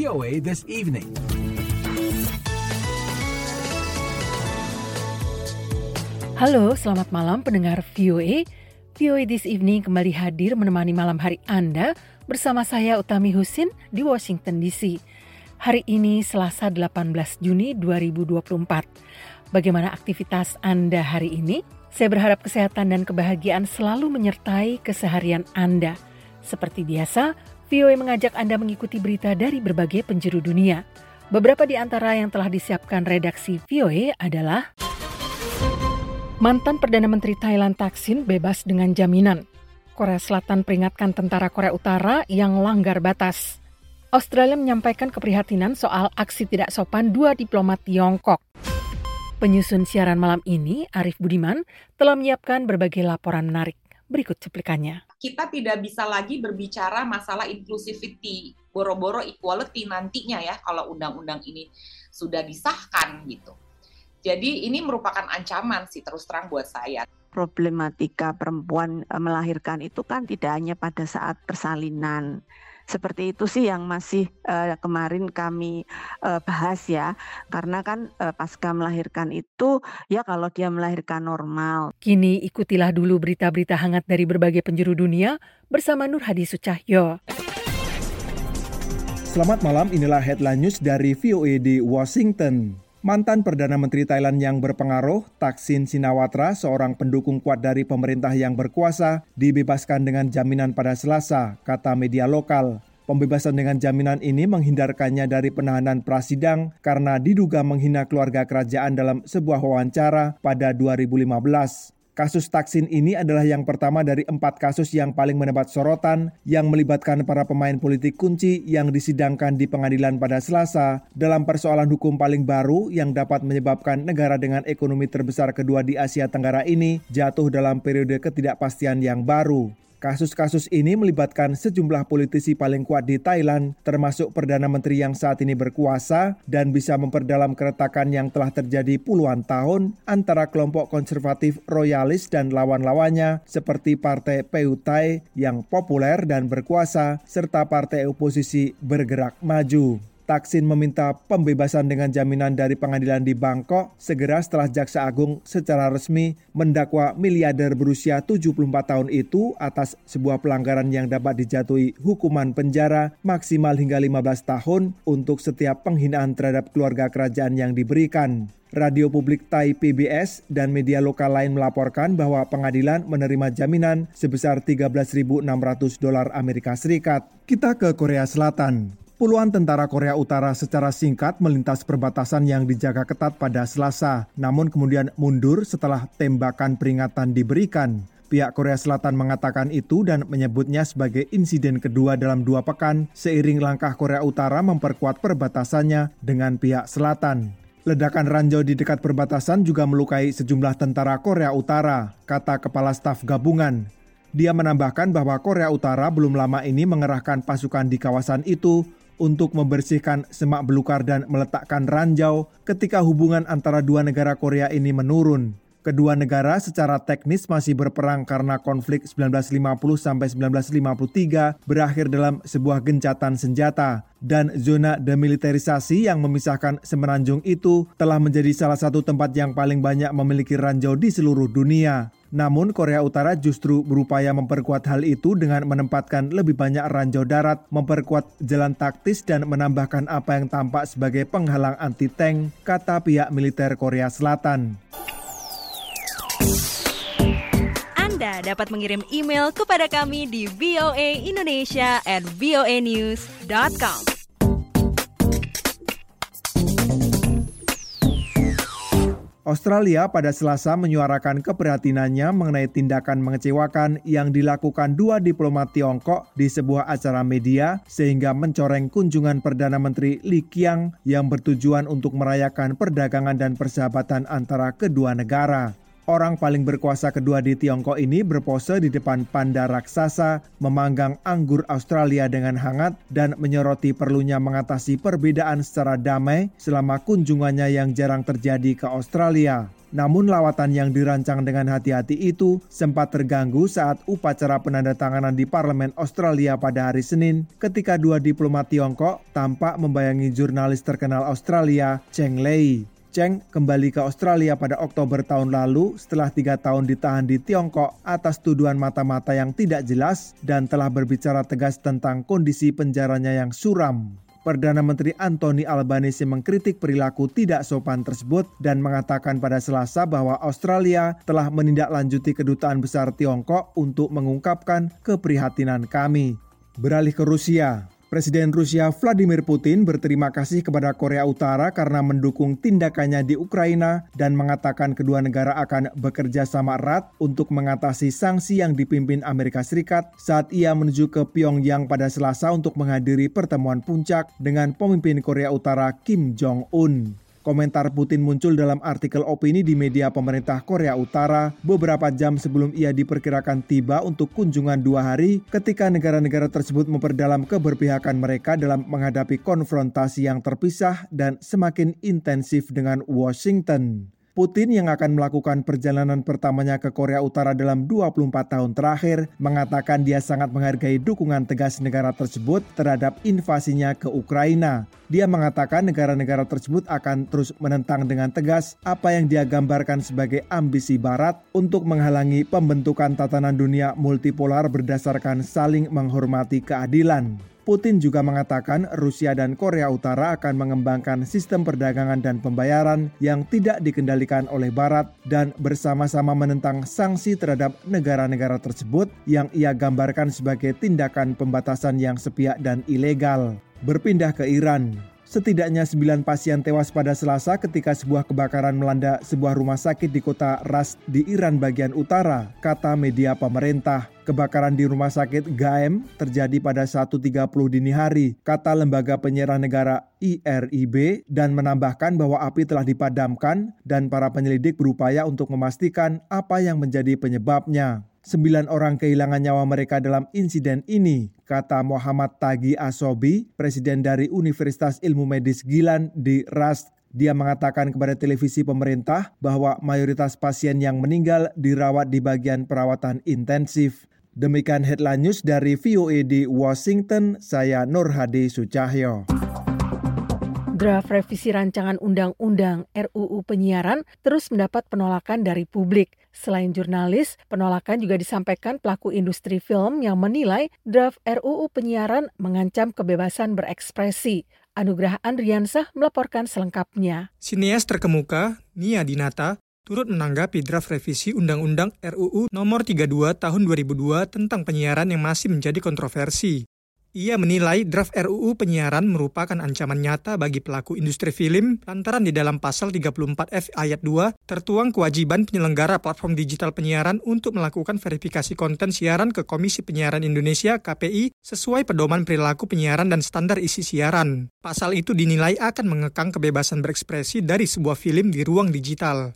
VOA This Evening. Halo, selamat malam pendengar VOA. VOA This Evening kembali hadir menemani malam hari Anda bersama saya Utami Husin di Washington DC. Hari ini Selasa 18 Juni 2024. Bagaimana aktivitas Anda hari ini? Saya berharap kesehatan dan kebahagiaan selalu menyertai keseharian Anda. Seperti biasa, VOA mengajak Anda mengikuti berita dari berbagai penjuru dunia. Beberapa di antara yang telah disiapkan redaksi VOA adalah mantan Perdana Menteri Thailand Thaksin bebas dengan jaminan. Korea Selatan peringatkan tentara Korea Utara yang langgar batas. Australia menyampaikan keprihatinan soal aksi tidak sopan dua diplomat Tiongkok. Penyusun siaran malam ini, Arif Budiman, telah menyiapkan berbagai laporan menarik. Berikut cuplikannya. Kita tidak bisa lagi berbicara masalah inclusivity, boro-boro equality nantinya ya, kalau undang-undang ini sudah disahkan gitu. Jadi ini merupakan ancaman sih terus terang buat saya. Problematika perempuan melahirkan itu kan tidak hanya pada saat persalinan. Seperti itu sih yang masih kemarin kami bahas ya. Karena kan pasca melahirkan itu ya kalau dia melahirkan normal. Kini ikutilah dulu berita-berita hangat dari berbagai penjuru dunia bersama Nur Hadi Sucahyo. Selamat malam, inilah headline news dari VOA di Washington. Mantan Perdana Menteri Thailand yang berpengaruh, Thaksin Shinawatra, seorang pendukung kuat dari pemerintah yang berkuasa, dibebaskan dengan jaminan pada Selasa, kata media lokal. Pembebasan dengan jaminan ini menghindarkannya dari penahanan prasidang karena diduga menghina keluarga kerajaan dalam sebuah wawancara pada 2015. Kasus Thaksin ini adalah yang pertama dari 4 kasus yang paling mendapat sorotan yang melibatkan para pemain politik kunci yang disidangkan di pengadilan pada Selasa dalam persoalan hukum paling baru yang dapat menyebabkan negara dengan ekonomi terbesar kedua di Asia Tenggara ini jatuh dalam periode ketidakpastian yang baru. Kasus-kasus ini melibatkan sejumlah politisi paling kuat di Thailand, termasuk Perdana Menteri yang saat ini berkuasa dan bisa memperdalam keretakan yang telah terjadi puluhan tahun antara kelompok konservatif royalis dan lawan-lawannya seperti Partai Pheu Thai yang populer dan berkuasa, serta partai oposisi Bergerak Maju. Thaksin meminta pembebasan dengan jaminan dari pengadilan di Bangkok segera setelah Jaksa Agung secara resmi mendakwa miliarder berusia 74 tahun itu atas sebuah pelanggaran yang dapat dijatuhi hukuman penjara maksimal hingga 15 tahun untuk setiap penghinaan terhadap keluarga kerajaan yang diberikan. Radio Publik Thai PBS dan media lokal lain melaporkan bahwa pengadilan menerima jaminan sebesar $13.600 Amerika Serikat. Kita ke Korea Selatan. Puluhan tentara Korea Utara secara singkat melintas perbatasan yang dijaga ketat pada Selasa, namun kemudian mundur setelah tembakan peringatan diberikan. Pihak Korea Selatan mengatakan itu dan menyebutnya sebagai insiden kedua dalam 2 pekan seiring langkah Korea Utara memperkuat perbatasannya dengan pihak selatan. Ledakan ranjau di dekat perbatasan juga melukai sejumlah tentara Korea Utara, kata Kepala Staf Gabungan. Dia menambahkan bahwa Korea Utara belum lama ini mengerahkan pasukan di kawasan itu untuk membersihkan semak belukar dan meletakkan ranjau ketika hubungan antara dua negara Korea ini menurun. Kedua negara secara teknis masih berperang karena konflik 1950-1953 berakhir dalam sebuah gencatan senjata. Dan zona demilitarisasi yang memisahkan semenanjung itu telah menjadi salah satu tempat yang paling banyak memiliki ranjau di seluruh dunia. Namun Korea Utara justru berupaya memperkuat hal itu dengan menempatkan lebih banyak ranjau darat, memperkuat jalan taktis dan menambahkan apa yang tampak sebagai penghalang anti-tank, kata pihak militer Korea Selatan. Anda dapat mengirim email kepada kami di voaindonesia@voanews.com. Australia pada Selasa menyuarakan keprihatinannya mengenai tindakan mengecewakan yang dilakukan 2 diplomat Tiongkok di sebuah acara media sehingga mencoreng kunjungan Perdana Menteri Li Qiang yang bertujuan untuk merayakan perdagangan dan persahabatan antara kedua negara. Orang paling berkuasa kedua di Tiongkok ini berpose di depan panda raksasa, memanggang anggur Australia dengan hangat dan menyoroti perlunya mengatasi perbedaan secara damai selama kunjungannya yang jarang terjadi ke Australia. Namun lawatan yang dirancang dengan hati-hati itu sempat terganggu saat upacara penandatanganan di Parlemen Australia pada hari Senin ketika dua diplomat Tiongkok tampak membayangi jurnalis terkenal Australia, Cheng Lei. Cheng kembali ke Australia pada Oktober tahun lalu setelah 3 tahun ditahan di Tiongkok atas tuduhan mata-mata yang tidak jelas dan telah berbicara tegas tentang kondisi penjaranya yang suram. Perdana Menteri Anthony Albanese mengkritik perilaku tidak sopan tersebut dan mengatakan pada Selasa bahwa Australia telah menindaklanjuti kedutaan besar Tiongkok untuk mengungkapkan keprihatinan kami. Beralih ke Rusia. Presiden Rusia Vladimir Putin berterima kasih kepada Korea Utara karena mendukung tindakannya di Ukraina dan mengatakan kedua negara akan bekerja sama erat untuk mengatasi sanksi yang dipimpin Amerika Serikat saat ia menuju ke Pyongyang pada Selasa untuk menghadiri pertemuan puncak dengan pemimpin Korea Utara Kim Jong-un. Komentar Putin muncul dalam artikel opini di media pemerintah Korea Utara beberapa jam sebelum ia diperkirakan tiba untuk kunjungan 2 hari ketika negara-negara tersebut memperdalam keberpihakan mereka dalam menghadapi konfrontasi yang terpisah dan semakin intensif dengan Washington. Putin yang akan melakukan perjalanan pertamanya ke Korea Utara dalam 24 tahun terakhir mengatakan dia sangat menghargai dukungan tegas negara tersebut terhadap invasinya ke Ukraina. Dia mengatakan negara-negara tersebut akan terus menentang dengan tegas apa yang dia gambarkan sebagai ambisi Barat untuk menghalangi pembentukan tatanan dunia multipolar berdasarkan saling menghormati keadilan. Putin juga mengatakan Rusia dan Korea Utara akan mengembangkan sistem perdagangan dan pembayaran yang tidak dikendalikan oleh Barat dan bersama-sama menentang sanksi terhadap negara-negara tersebut yang ia gambarkan sebagai tindakan pembatasan yang sepihak dan ilegal. Berpindah ke Iran. Setidaknya 9 pasien tewas pada Selasa ketika sebuah kebakaran melanda sebuah rumah sakit di kota Ras di Iran bagian utara, kata media pemerintah. Kebakaran di rumah sakit Gaem terjadi pada 1.30 dini hari, kata lembaga penyiaran negara IRIB dan menambahkan bahwa api telah dipadamkan dan para penyelidik berupaya untuk memastikan apa yang menjadi penyebabnya. 9 orang kehilangan nyawa mereka dalam insiden ini, kata Muhammad Taghi Asobi, presiden dari Universitas Ilmu Medis Gilan di Ras. Dia mengatakan kepada televisi pemerintah bahwa mayoritas pasien yang meninggal dirawat di bagian perawatan intensif. Demikian headline news dari VOA di Washington, saya Nur Hadi Sucahyo. Draft revisi rancangan undang-undang RUU penyiaran terus mendapat penolakan dari publik. Selain jurnalis, penolakan juga disampaikan pelaku industri film yang menilai draft RUU penyiaran mengancam kebebasan berekspresi. Anugrah Andriansah melaporkan selengkapnya. Sineas terkemuka, Nia Dinata, turut menanggapi draft revisi Undang-Undang RUU Nomor 32 Tahun 2002 tentang penyiaran yang masih menjadi kontroversi. Ia menilai draft RUU penyiaran merupakan ancaman nyata bagi pelaku industri film lantaran di dalam pasal 34F ayat 2 tertuang kewajiban penyelenggara platform digital penyiaran untuk melakukan verifikasi konten siaran ke Komisi Penyiaran Indonesia KPI sesuai pedoman perilaku penyiaran dan standar isi siaran. Pasal itu dinilai akan mengekang kebebasan berekspresi dari sebuah film di ruang digital.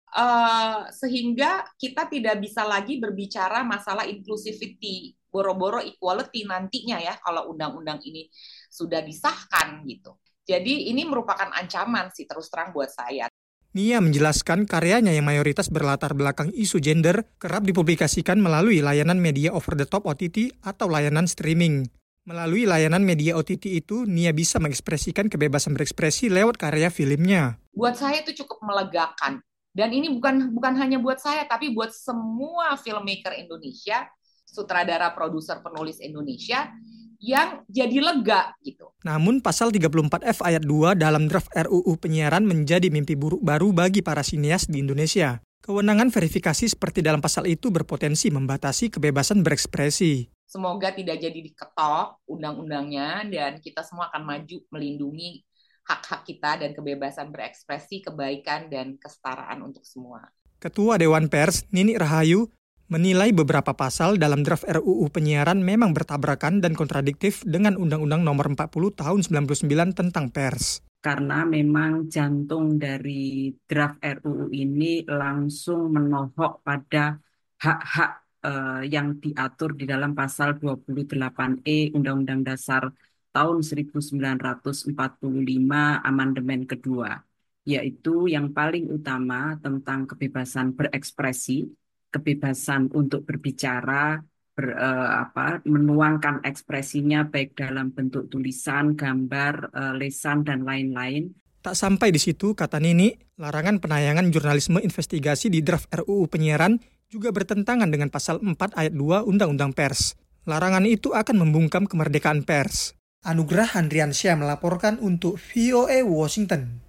Sehingga kita tidak bisa lagi berbicara masalah inclusivity, boro-boro equality nantinya ya kalau undang-undang ini sudah disahkan gitu. Jadi ini merupakan ancaman sih terus terang buat saya. Nia menjelaskan karyanya yang mayoritas berlatar belakang isu gender kerap dipublikasikan melalui layanan media over the top OTT atau layanan streaming. Melalui layanan media OTT itu, Nia bisa mengekspresikan kebebasan berekspresi lewat karya filmnya. Buat saya itu cukup melegakan. Dan ini bukan hanya buat saya, tapi buat semua filmmaker Indonesia, sutradara, produser, penulis Indonesia, yang jadi lega gitu. Namun pasal 34F ayat 2 dalam draft RUU penyiaran menjadi mimpi buruk baru bagi para sineas di Indonesia. Kewenangan verifikasi seperti dalam pasal itu berpotensi membatasi kebebasan berekspresi. Semoga tidak jadi diketok undang-undangnya dan kita semua akan maju melindungi hak-hak kita dan kebebasan berekspresi, kebaikan, dan kesetaraan untuk semua. Ketua Dewan Pers, Nini Rahayu, menilai beberapa pasal dalam draft RUU penyiaran memang bertabrakan dan kontradiktif dengan Undang-Undang Nomor 40 Tahun 99 tentang pers. Karena memang jantung dari draft RUU ini langsung menohok pada hak-hak yang diatur di dalam pasal 28E Undang-Undang Dasar tahun 1945 amandemen kedua. yaitu yang paling utama tentang kebebasan berekspresi, kebebasan untuk berbicara, menuangkan ekspresinya baik dalam bentuk tulisan, gambar, lesan, dan lain-lain. Tak sampai di situ, kata Nini, larangan penayangan jurnalisme investigasi di draft RUU penyiaran juga bertentangan dengan pasal 4 ayat 2 Undang-Undang Pers. Larangan itu akan membungkam kemerdekaan pers. Anugrah Handriansyah melaporkan untuk VOA Washington.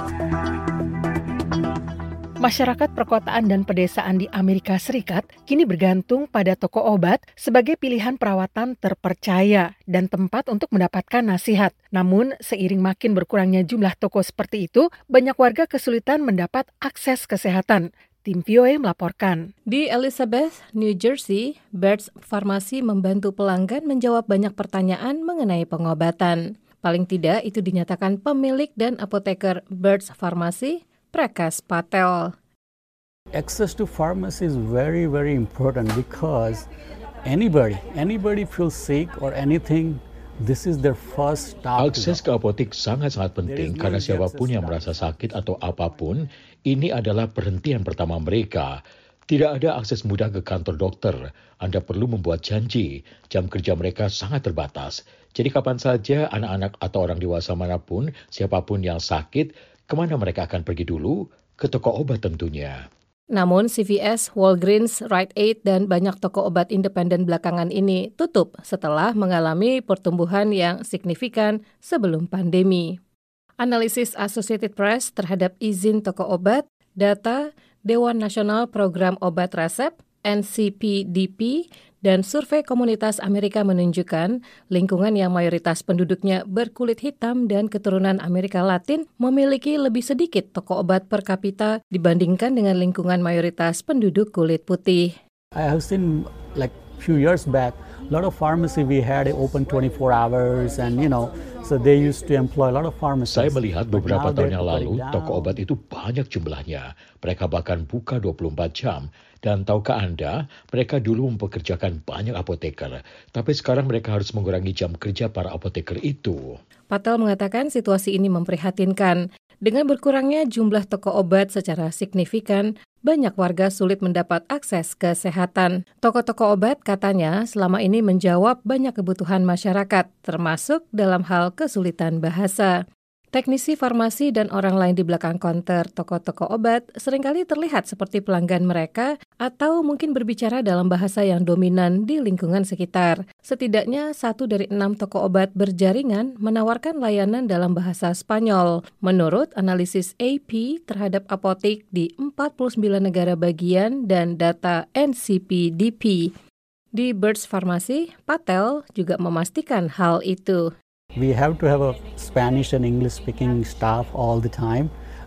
Masyarakat perkotaan dan pedesaan di Amerika Serikat kini bergantung pada toko obat sebagai pilihan perawatan terpercaya dan tempat untuk mendapatkan nasihat. Namun, seiring makin berkurangnya jumlah toko seperti itu, banyak warga kesulitan mendapat akses kesehatan. Tim VOA melaporkan. Di Elizabeth, New Jersey, Burt's Pharmacy membantu pelanggan menjawab banyak pertanyaan mengenai pengobatan. Paling tidak, itu dinyatakan pemilik dan apoteker Burt's Pharmacy, Prakash Patel. Access to pharmacy is very, very important because anybody feels sick or anything, this is their first stop. Akses ke apotek sangat-sangat penting karena siapapun yang merasa sakit atau apapun, ini adalah perhentian pertama mereka. Tidak ada akses mudah ke kantor dokter. Anda perlu membuat janji. Jam kerja mereka sangat terbatas. Jadi kapan saja anak-anak atau orang dewasa manapun, siapapun yang sakit, kemana mereka akan pergi dulu? Ke toko obat tentunya. Namun CVS, Walgreens, Rite Aid, dan banyak toko obat independen belakangan ini tutup setelah mengalami pertumbuhan yang signifikan sebelum pandemi. Analisis Associated Press terhadap izin toko obat, data Dewan Nasional Program Obat Resep, NCPDP, dan survei komunitas Amerika menunjukkan lingkungan yang mayoritas penduduknya berkulit hitam dan keturunan Amerika Latin memiliki lebih sedikit toko obat per kapita dibandingkan dengan lingkungan mayoritas penduduk kulit putih. I have seen few years back, a lot of pharmacy we had open 24 hours and so they used to employ a lot of pharmacists. Saya melihat beberapa tahun yang lalu, toko obat itu banyak jumlahnya. Mereka bahkan buka 24 jam. Dan tahukah Anda, mereka dulu mempekerjakan banyak apoteker. Tapi sekarang mereka harus mengurangi jam kerja para apoteker itu. Patel mengatakan situasi ini memprihatinkan. Dengan berkurangnya jumlah toko obat secara signifikan, banyak warga sulit mendapat akses kesehatan. Toko-toko obat katanya selama ini menjawab banyak kebutuhan masyarakat, termasuk dalam hal kesulitan bahasa. Teknisi farmasi dan orang lain di belakang konter toko-toko obat seringkali terlihat seperti pelanggan mereka atau mungkin berbicara dalam bahasa yang dominan di lingkungan sekitar. Setidaknya 1 dari 6 toko obat berjaringan menawarkan layanan dalam bahasa Spanyol, menurut analisis AP terhadap apotek di 49 negara bagian dan data NCPDP. Di Burt's Pharmacy, Patel juga memastikan hal itu. We have to have a Spanish and English-speaking staff all the time.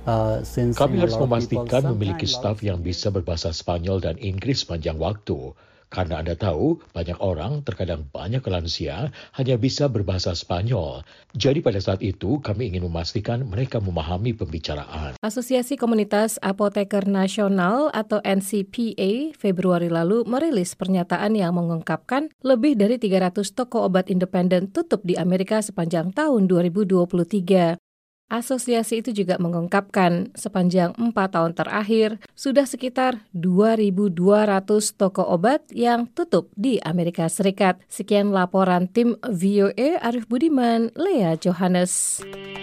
Kami harus memastikan memiliki staf yang bisa berbahasa Spanyol dan Inggris sepanjang waktu. Karena Anda tahu, banyak orang, terkadang banyak lansia, hanya bisa berbahasa Spanyol. Jadi pada saat itu, kami ingin memastikan mereka memahami pembicaraan. Asosiasi Komunitas Apoteker Nasional atau NCPA Februari lalu merilis pernyataan yang mengungkapkan lebih dari 300 toko obat independen tutup di Amerika sepanjang tahun 2023. Asosiasi itu juga mengungkapkan sepanjang 4 tahun terakhir sudah sekitar 2.200 toko obat yang tutup di Amerika Serikat. Sekian laporan tim VOA Arif Budiman, Lea Johannes.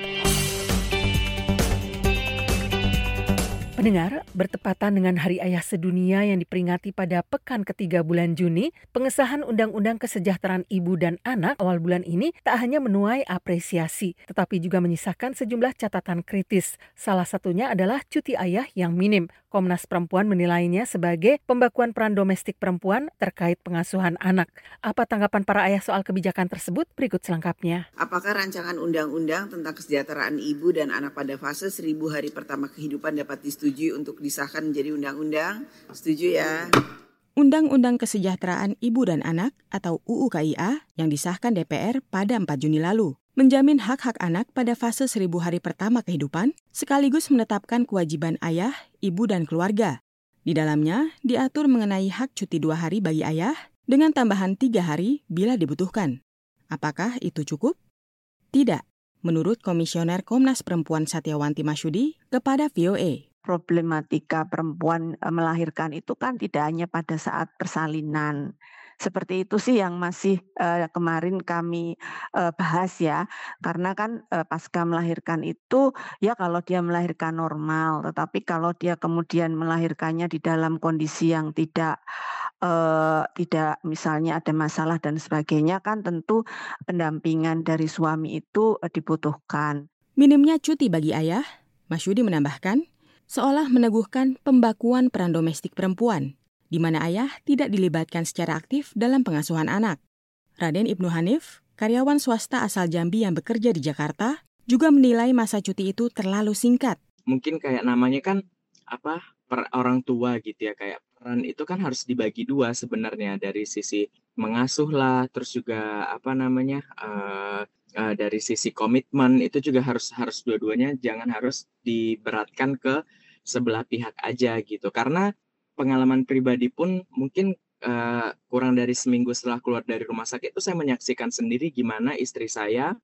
Pendengar, bertepatan dengan Hari Ayah Sedunia yang diperingati pada pekan ketiga bulan Juni, pengesahan Undang-Undang Kesejahteraan Ibu dan Anak awal bulan ini tak hanya menuai apresiasi, tetapi juga menyisakan sejumlah catatan kritis. Salah satunya adalah cuti ayah yang minim. Komnas Perempuan menilainya sebagai pembakuan peran domestik perempuan terkait pengasuhan anak. Apa tanggapan para ayah soal kebijakan tersebut? Berikut selengkapnya. Apakah rancangan undang-undang tentang kesejahteraan ibu dan anak pada fase 1000 hari pertama kehidupan dapat disetujui untuk disahkan menjadi undang-undang? Setuju ya? Undang-Undang Kesejahteraan Ibu dan Anak atau UU KIA yang disahkan DPR pada 4 Juni lalu menjamin hak-hak anak pada fase 1000 hari pertama kehidupan sekaligus menetapkan kewajiban ayah, ibu, dan keluarga. Di dalamnya diatur mengenai hak cuti 2 hari bagi ayah dengan tambahan 3 hari bila dibutuhkan. Apakah itu cukup? Tidak. menurut Komisioner Komnas Perempuan Satyawanti Masyudi kepada VOA. Problematika perempuan melahirkan itu kan tidak hanya pada saat persalinan. Seperti itu sih yang masih kemarin kami bahas ya. Karena kan pasca melahirkan itu ya kalau dia melahirkan normal, tetapi kalau dia kemudian melahirkannya di dalam kondisi yang tidak misalnya ada masalah dan sebagainya, kan tentu pendampingan dari suami itu dibutuhkan. Minimnya cuti bagi ayah, Masyudi menambahkan, seolah meneguhkan pembakuan peran domestik perempuan, di mana ayah tidak dilibatkan secara aktif dalam pengasuhan anak. Raden Ibnu Hanif, karyawan swasta asal Jambi yang bekerja di Jakarta, juga menilai masa cuti itu terlalu singkat. Mungkin kayak namanya kan per orang tua gitu ya, kayak peran itu kan harus dibagi dua sebenarnya, dari sisi mengasuh lah, terus juga dari sisi komitmen itu juga harus dua-duanya, jangan harus diberatkan ke sebelah pihak aja gitu. Karena pengalaman pribadi pun mungkin kurang dari seminggu setelah keluar dari rumah sakit itu saya menyaksikan sendiri gimana istri saya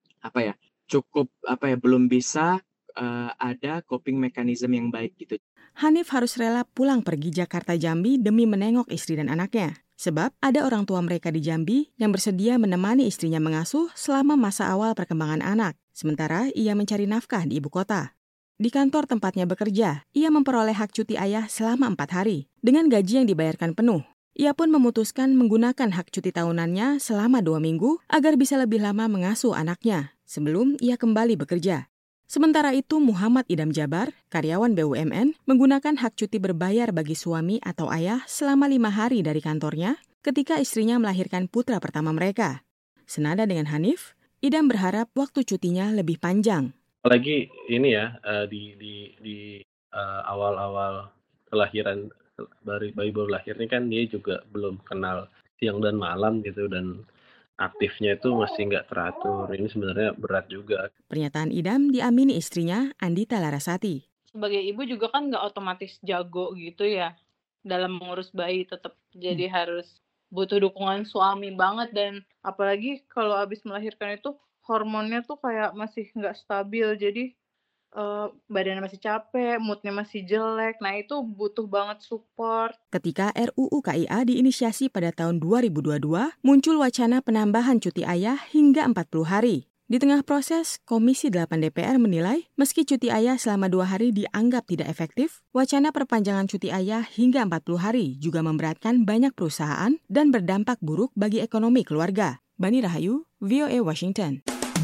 belum bisa ada coping mechanism yang baik gitu. Hanif harus rela pulang pergi Jakarta Jambi demi menengok istri dan anaknya. Sebab ada orang tua mereka di Jambi yang bersedia menemani istrinya mengasuh selama masa awal perkembangan anak. Sementara ia mencari nafkah di ibu kota. Di kantor tempatnya bekerja, ia memperoleh hak cuti ayah selama 4 hari dengan gaji yang dibayarkan penuh. Ia pun memutuskan menggunakan hak cuti tahunannya selama 2 minggu agar bisa lebih lama mengasuh anaknya sebelum ia kembali bekerja. Sementara itu, Muhammad Idam Jabar, karyawan BUMN, menggunakan hak cuti berbayar bagi suami atau ayah selama 5 hari dari kantornya ketika istrinya melahirkan putra pertama mereka. Senada dengan Hanif, Idam berharap waktu cutinya lebih panjang. Apalagi ini ya, di awal-awal kelahiran, bayi baru lahir ini kan dia juga belum kenal siang dan malam gitu, dan aktifnya itu masih nggak teratur. Ini sebenarnya berat juga. Pernyataan Idam diamini istrinya, Andita Larasati. Sebagai ibu juga kan nggak otomatis jago gitu ya dalam mengurus bayi, tetap jadi harus butuh dukungan suami banget. Dan apalagi kalau habis melahirkan itu hormonnya tuh kayak masih nggak stabil, jadi badannya masih capek, moodnya masih jelek. Nah itu butuh banget support. Ketika RUU KIA diinisiasi pada tahun 2022, muncul wacana penambahan cuti ayah hingga 40 hari. Di tengah proses, Komisi 8 DPR menilai meski cuti ayah selama 2 hari dianggap tidak efektif, wacana perpanjangan cuti ayah hingga 40 hari juga memberatkan banyak perusahaan dan berdampak buruk bagi ekonomi keluarga. Bani Rahayu, VOA Washington.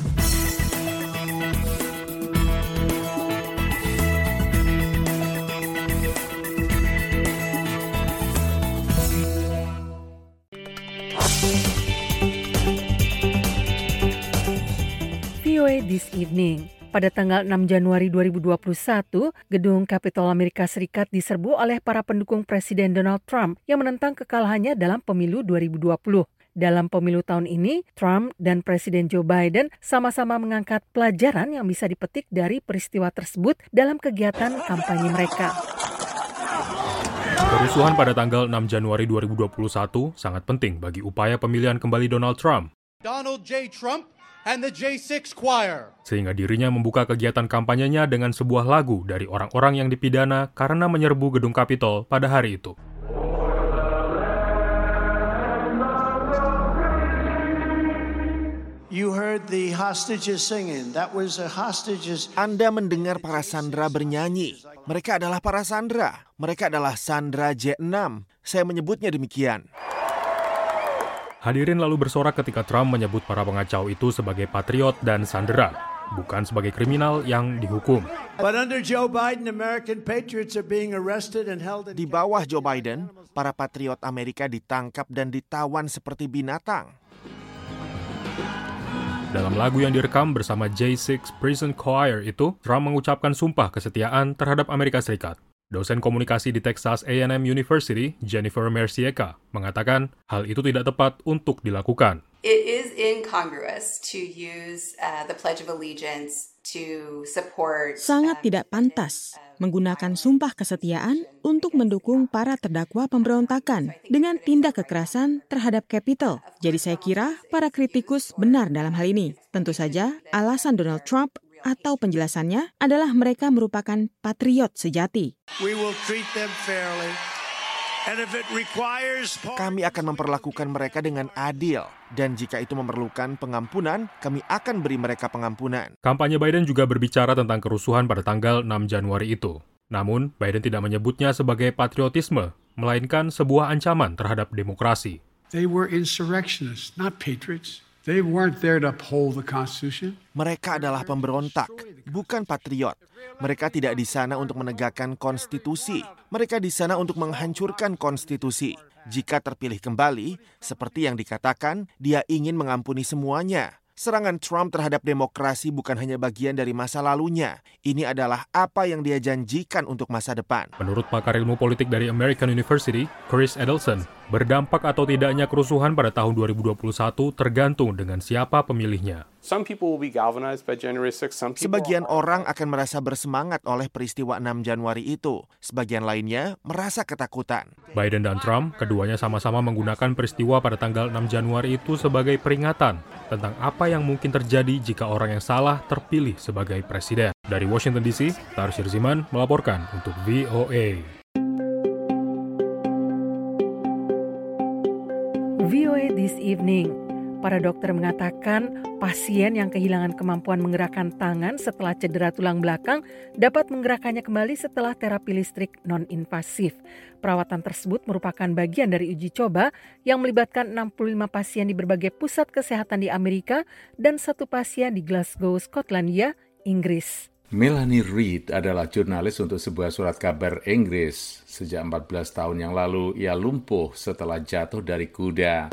VOA This Evening. Pada tanggal 6 Januari 2021, gedung Kapitol Amerika Serikat diserbu oleh para pendukung Presiden Donald Trump yang menentang kekalahannya dalam pemilu 2020. Dalam pemilu tahun ini, Trump dan Presiden Joe Biden sama-sama mengangkat pelajaran yang bisa dipetik dari peristiwa tersebut dalam kegiatan kampanye mereka. Kerusuhan pada tanggal 6 Januari 2021 sangat penting bagi upaya pemilihan kembali Donald Trump. Donald J. Trump and the J6 Choir. Sehingga dirinya membuka kegiatan kampanyenya dengan sebuah lagu dari orang-orang yang dipidana karena menyerbu gedung Kapitol pada hari itu. You heard the hostages singing. That was the hostages. Anda mendengar para sandera bernyanyi. Mereka adalah para sandera. Mereka adalah Sandera J6. Saya menyebutnya demikian. Hadirin lalu bersorak ketika Trump menyebut para pengacau itu sebagai patriot dan sandera, bukan sebagai kriminal yang dihukum. But under Joe Biden, American patriots are being arrested and held in... Di bawah Joe Biden, para patriot Amerika ditangkap dan ditawan seperti binatang. Dalam lagu yang direkam bersama J6 Prison Choir itu, Trump mengucapkan sumpah kesetiaan terhadap Amerika Serikat. Dosen komunikasi di Texas A&M University, Jennifer Mercieka, mengatakan hal itu tidak tepat untuk dilakukan. It is incongruous to use the Pledge of Allegiance to support. Sangat tidak pantas menggunakan sumpah kesetiaan untuk mendukung para terdakwa pemberontakan dengan tindak kekerasan terhadap Capitol. Jadi saya kira para kritikus benar dalam hal ini. Tentu saja alasan Donald Trump atau penjelasannya adalah mereka merupakan patriot sejati. Kami akan memperlakukan mereka dengan adil, dan jika itu memerlukan pengampunan, kami akan beri mereka pengampunan. Kampanye Biden juga berbicara tentang kerusuhan pada tanggal 6 Januari itu. Namun, Biden tidak menyebutnya sebagai patriotisme, melainkan sebuah ancaman terhadap demokrasi. They were insurrectionists, not patriots. They weren't there to uphold the Constitution. Mereka adalah pemberontak, bukan patriot. Mereka tidak di sana untuk menegakkan konstitusi. Mereka di sana untuk menghancurkan konstitusi. Jika terpilih kembali, seperti yang dikatakan, dia ingin mengampuni semuanya. Serangan Trump terhadap demokrasi bukan hanya bagian dari masa lalunya. Ini adalah apa yang dia janjikan untuk masa depan. Menurut pakar ilmu politik dari American University, Chris Edelson, berdampak atau tidaknya kerusuhan pada tahun 2021 tergantung dengan siapa pemilihnya. Sebagian orang akan merasa bersemangat oleh peristiwa 6 Januari itu. Sebagian lainnya merasa ketakutan. Biden dan Trump, keduanya sama-sama menggunakan peristiwa pada tanggal 6 Januari itu sebagai peringatan tentang apa yang mungkin terjadi jika orang yang salah terpilih sebagai presiden. Dari Washington DC, Tarsyir Ziman melaporkan untuk VOA. VOA This Evening. Para dokter mengatakan pasien yang kehilangan kemampuan menggerakkan tangan setelah cedera tulang belakang dapat menggerakkannya kembali setelah terapi listrik non-invasif. Perawatan tersebut merupakan bagian dari uji coba yang melibatkan 65 pasien di berbagai pusat kesehatan di Amerika dan 1 pasien di Glasgow, Skotlandia, Inggris. Melanie Reid adalah jurnalis untuk sebuah surat kabar Inggris. Sejak 14 tahun yang lalu, ia lumpuh setelah jatuh dari kuda.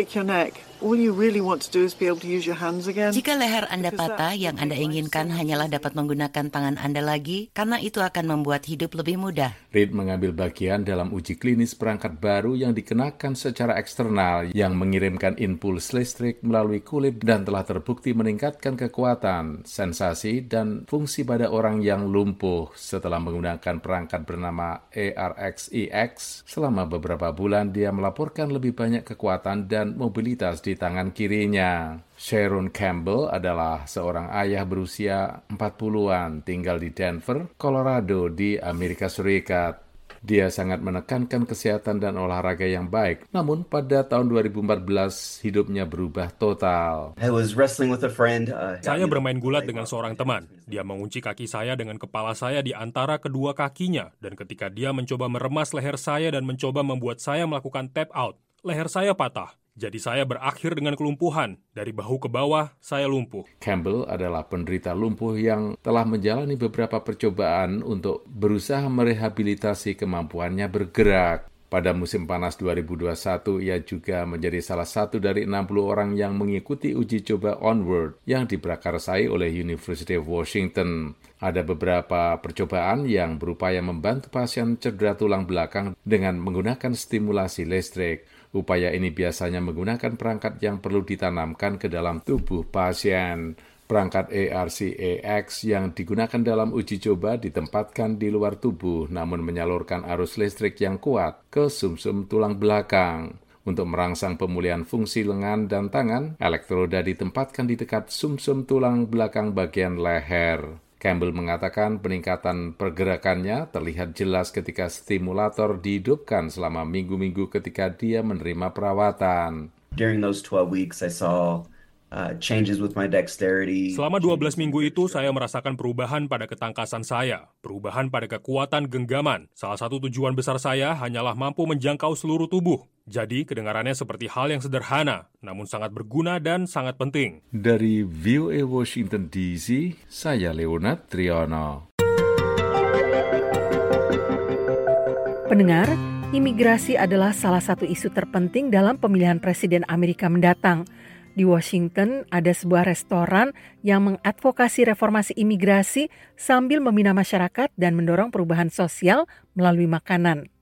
Jika leher Anda patah, yang Anda inginkan hanyalah dapat menggunakan tangan Anda lagi, karena itu akan membuat hidup lebih mudah. Reid mengambil bagian dalam uji klinis perangkat baru yang dikenakan secara eksternal, yang mengirimkan impuls listrik melalui kulit dan telah terbukti meningkatkan kekuatan, sensasi, dan fungsi pada orang yang lumpuh setelah menggunakan perangkat bernama ARXEX. Selama beberapa bulan, dia melaporkan lebih banyak kekuatan dan mobilitas di tangan kirinya. Sharon Campbell adalah seorang ayah berusia 40-an, tinggal di Denver, Colorado di Amerika Serikat. Dia sangat menekankan kesehatan dan olahraga yang baik. Namun pada tahun 2014 hidupnya berubah total. Saya bermain gulat dengan seorang teman. Dia mengunci kaki saya dengan kepala saya di antara kedua kakinya. Dan ketika dia mencoba meremas leher saya dan mencoba membuat saya melakukan tap out, leher saya patah. Jadi saya berakhir dengan kelumpuhan. Dari bahu ke bawah, saya lumpuh. Campbell adalah penderita lumpuh yang telah menjalani beberapa percobaan untuk berusaha merehabilitasi kemampuannya bergerak. Pada musim panas 2021, ia juga menjadi salah satu dari 60 orang yang mengikuti uji coba Onward yang diprakarsai oleh University of Washington. Ada beberapa percobaan yang berupaya membantu pasien cedera tulang belakang dengan menggunakan stimulasi listrik. Upaya ini biasanya menggunakan perangkat yang perlu ditanamkan ke dalam tubuh pasien. Perangkat ARCEX yang digunakan dalam uji coba ditempatkan di luar tubuh namun menyalurkan arus listrik yang kuat ke sumsum tulang belakang. Untuk merangsang pemulihan fungsi lengan dan tangan, elektroda ditempatkan di dekat sumsum tulang belakang bagian leher. Campbell mengatakan peningkatan pergerakannya terlihat jelas ketika stimulator dihidupkan selama minggu-minggu ketika dia menerima perawatan. During those 12 weeks, I saw changes with my dexterity. Selama 12 minggu itu, saya merasakan perubahan pada ketangkasan saya, perubahan pada kekuatan genggaman. Salah satu tujuan besar saya hanyalah mampu menjangkau seluruh tubuh. Jadi, kedengarannya seperti hal yang sederhana, namun sangat berguna dan sangat penting. Dari VOA Washington DC, saya Leonard Triono. Pendengar, imigrasi adalah salah satu isu terpenting dalam pemilihan presiden Amerika mendatang. Di Washington, ada sebuah restoran yang mengadvokasi reformasi imigrasi sambil membina masyarakat dan mendorong perubahan sosial melalui makanan.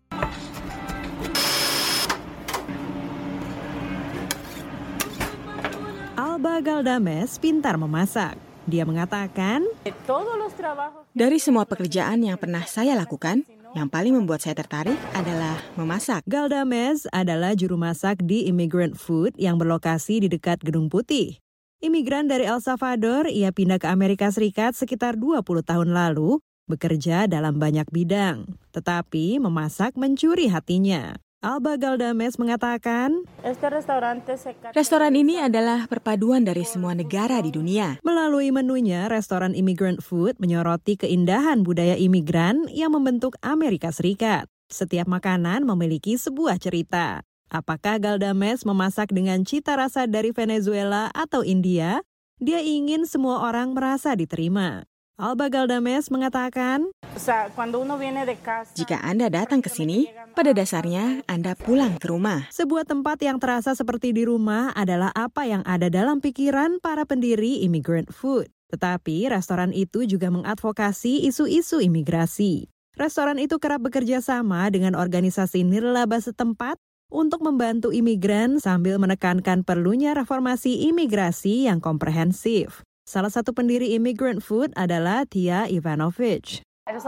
Alba Galdames pintar memasak. Dia mengatakan, dari semua pekerjaan yang pernah saya lakukan, yang paling membuat saya tertarik adalah memasak. Galdames adalah juru masak di Immigrant Food yang berlokasi di dekat Gedung Putih. Imigran dari El Salvador, ia pindah ke Amerika Serikat sekitar 20 tahun lalu, bekerja dalam banyak bidang. Tetapi memasak mencuri hatinya. Alba Galdames mengatakan, restoran ini adalah perpaduan dari semua negara di dunia. Melalui menunya, restoran Immigrant Food menyoroti keindahan budaya imigran yang membentuk Amerika Serikat. Setiap makanan memiliki sebuah cerita. Apakah Galdames memasak dengan cita rasa dari Venezuela atau India? Dia ingin semua orang merasa diterima. Alba Galdames mengatakan, jika Anda datang ke sini, pada dasarnya Anda pulang ke rumah. Sebuah tempat yang terasa seperti di rumah adalah apa yang ada dalam pikiran para pendiri Immigrant Food. Tetapi restoran itu juga mengadvokasi isu-isu imigrasi. Restoran itu kerap bekerja sama dengan organisasi nirlaba setempat untuk membantu imigran sambil menekankan perlunya reformasi imigrasi yang komprehensif. Salah satu pendiri Immigrant Food adalah Tia Ivanovich.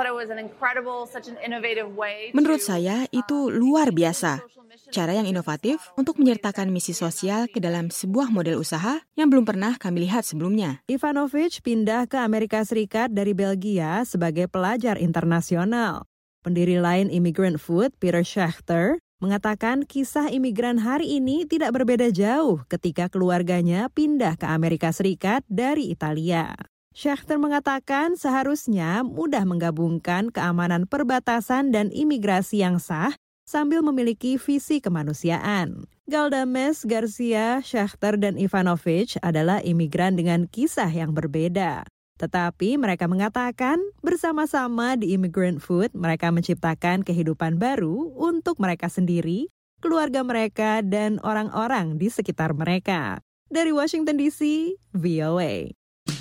Menurut saya, itu luar biasa. Cara yang inovatif untuk menyertakan misi sosial ke dalam sebuah model usaha yang belum pernah kami lihat sebelumnya. Ivanovich pindah ke Amerika Serikat dari Belgia sebagai pelajar internasional. Pendiri lain Immigrant Food, Peter Schechter, mengatakan kisah imigran hari ini tidak berbeda jauh ketika keluarganya pindah ke Amerika Serikat dari Italia. Schechter mengatakan seharusnya mudah menggabungkan keamanan perbatasan dan imigrasi yang sah sambil memiliki visi kemanusiaan. Galdames, Garcia, Schechter, dan Ivanovich adalah imigran dengan kisah yang berbeda. Tetapi mereka mengatakan bersama-sama di Immigrant Food mereka menciptakan kehidupan baru untuk mereka sendiri, keluarga mereka, dan orang-orang di sekitar mereka. Dari Washington DC, VOA.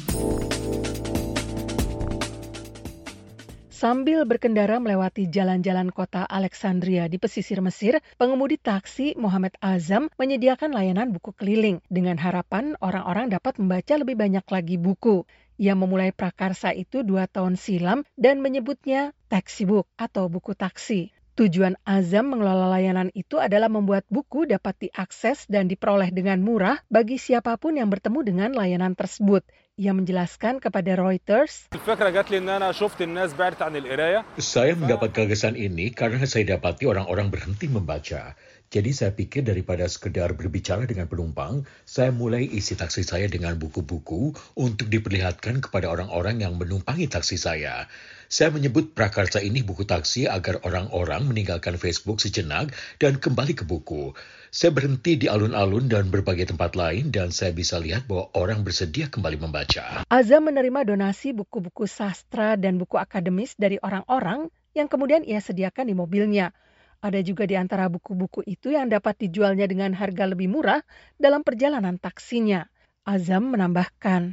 Sambil berkendara melewati jalan-jalan kota Alexandria di pesisir Mesir, pengemudi taksi Muhammad Azam menyediakan layanan buku keliling dengan harapan orang-orang dapat membaca lebih banyak lagi buku. Ia memulai prakarsa itu 2 tahun silam dan menyebutnya taxi book atau buku taksi. Tujuan Azam mengelola layanan itu adalah membuat buku dapat diakses dan diperoleh dengan murah bagi siapapun yang bertemu dengan layanan tersebut. Ia menjelaskan kepada Reuters, saya mendapat gagasan ini karena saya dapati orang-orang berhenti membaca. Jadi saya pikir daripada sekedar berbicara dengan penumpang, saya mulai isi taksi saya dengan buku-buku untuk diperlihatkan kepada orang-orang yang menumpangi taksi saya. Saya menyebut prakarsa ini buku taksi agar orang-orang meninggalkan Facebook sejenak dan kembali ke buku. Saya berhenti di alun-alun dan berbagai tempat lain dan saya bisa lihat bahwa orang bersedia kembali membaca. Azam menerima donasi buku-buku sastra dan buku akademis dari orang-orang yang kemudian ia sediakan di mobilnya. Ada juga di antara buku-buku itu yang dapat dijualnya dengan harga lebih murah dalam perjalanan taksinya. Azam menambahkan,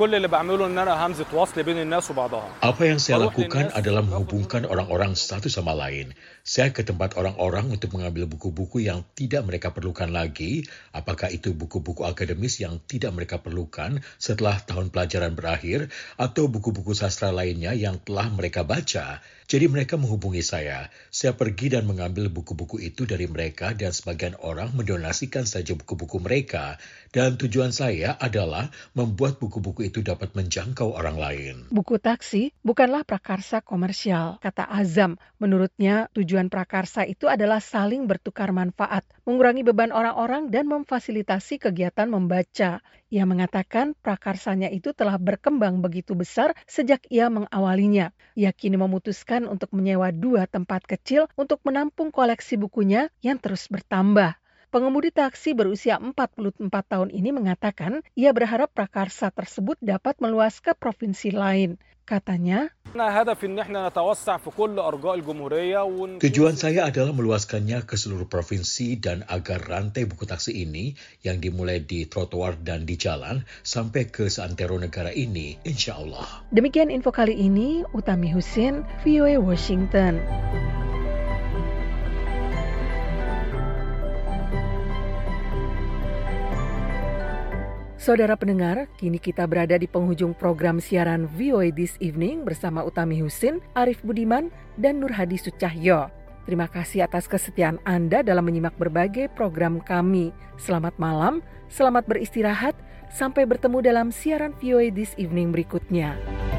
apa yang saya lakukan adalah menghubungkan orang-orang satu sama lain. Saya ke tempat orang-orang untuk mengambil buku-buku yang tidak mereka perlukan lagi, apakah itu buku-buku akademis yang tidak mereka perlukan setelah tahun pelajaran berakhir, atau buku-buku sastra lainnya yang telah mereka baca. Jadi mereka menghubungi saya. Saya pergi dan mengambil buku-buku itu dari mereka dan sebagian orang mendonasikan saja buku-buku mereka. Dan tujuan saya adalah membuat buku-buku itu dapat menjangkau orang lain. Buku taksi bukanlah prakarsa komersial, kata Azam. Menurutnya, tujuan prakarsa itu adalah saling bertukar manfaat, mengurangi beban orang-orang dan memfasilitasi kegiatan membaca. Ia mengatakan prakarsanya itu telah berkembang begitu besar sejak ia mengawalinya. Ia kini memutuskan untuk menyewa 2 tempat kecil untuk menampung koleksi bukunya yang terus bertambah. Pengemudi taksi berusia 44 tahun ini mengatakan ia berharap prakarsa tersebut dapat meluas ke provinsi lain. Katanya, tujuan saya adalah meluaskannya ke seluruh provinsi dan agar rantai buku taksi ini yang dimulai di trotoar dan di jalan sampai ke seantero negara ini, insya Allah. Demikian info kali ini, Utami Husin, VOA Washington. Saudara pendengar, kini kita berada di penghujung program siaran VOA This Evening bersama Utami Husin, Arif Budiman, dan Nur Hadi Sucahyo. Terima kasih atas kesetiaan Anda dalam menyimak berbagai program kami. Selamat malam, selamat beristirahat, sampai bertemu dalam siaran VOA This Evening berikutnya.